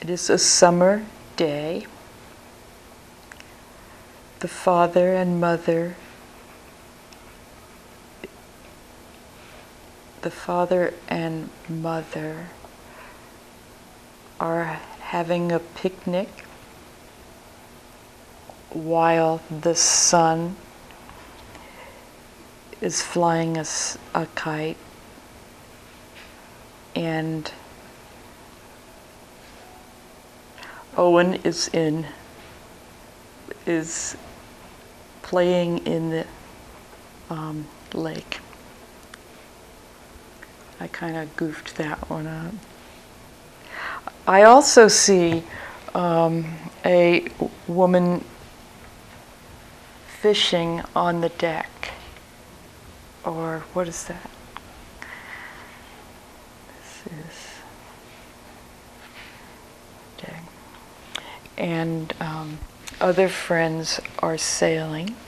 It is a summer day. The father and mother, are having a picnic while the son is flying a kite, and Owen is playing in the lake. I kind of goofed that one up. I also see a woman fishing on the deck. Or what is that? This is deck. And other friends are sailing.